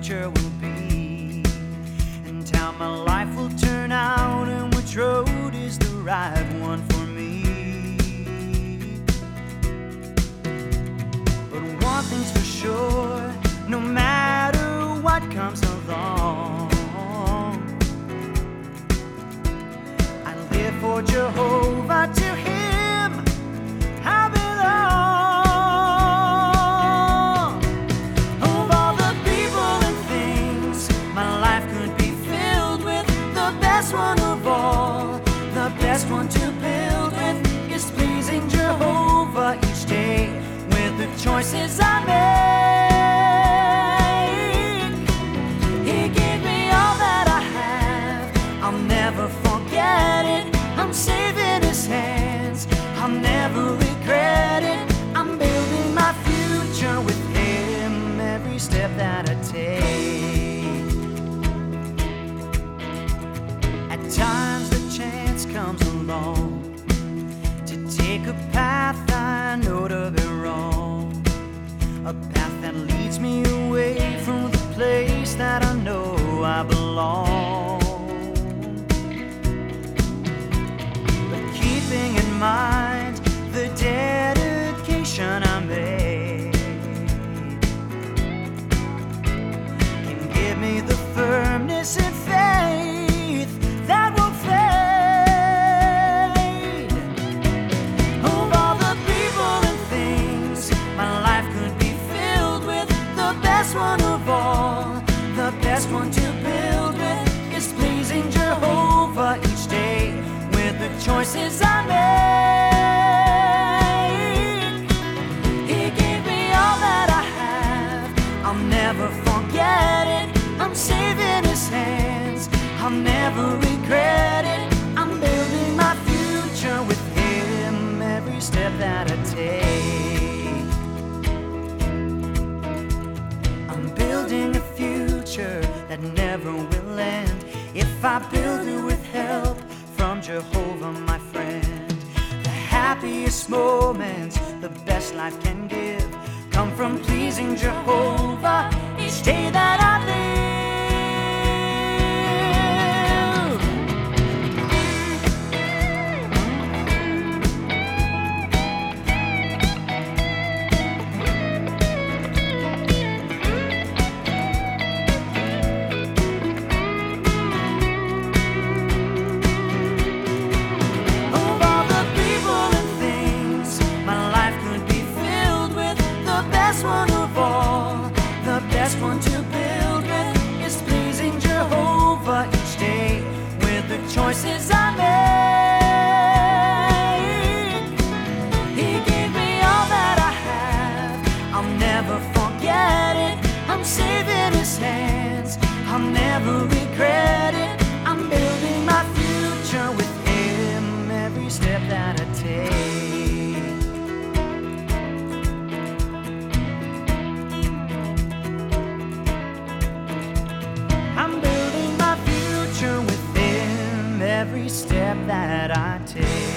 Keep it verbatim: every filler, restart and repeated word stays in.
future will be, and how my life will turn out, and which road is the right one for me. But one thing's for sure, no matter what comes along, I live for Jehovah, to Him I belong. Of all the people and things my life could be filled with, the best one of all, the best one to build with, is pleasing Jehovah each day with the choices I make. He gave me all that I have, I'll never forget it. I'm safe in His hands, I'll never regret it. I'm building my future with Him every step that I take. At times the chance comes along to take a path I know to be wrong, a path that leads me away from the place that I know I belong. But keeping in mind the dedication I made can give me the firmness and faith that won't fade. Of all the people and things my life could be filled with, the best one of all, the best one to build with, is pleasing Jehovah each day with the choices I make. He gave me all that I have, I'll never forget it. I'm safe in His hands, I'll never regret it. I'm building my future with Him every step that I take. I'm building a future that never will end if I build it with help from Jehovah, my friend. The happiest moments the best life can give come from pleasing Jehovah each day that I live. Of all the people and things my life could be filled with, the best one of all, the best one to build with, is pleasing Jehovah each day with the choices I make. He gave me all that I have, I'll never forget it. I'm safe in His hands, I'll never regret it. I'm building my future with Him every step that I take. I'm building my future with Him every step that I take.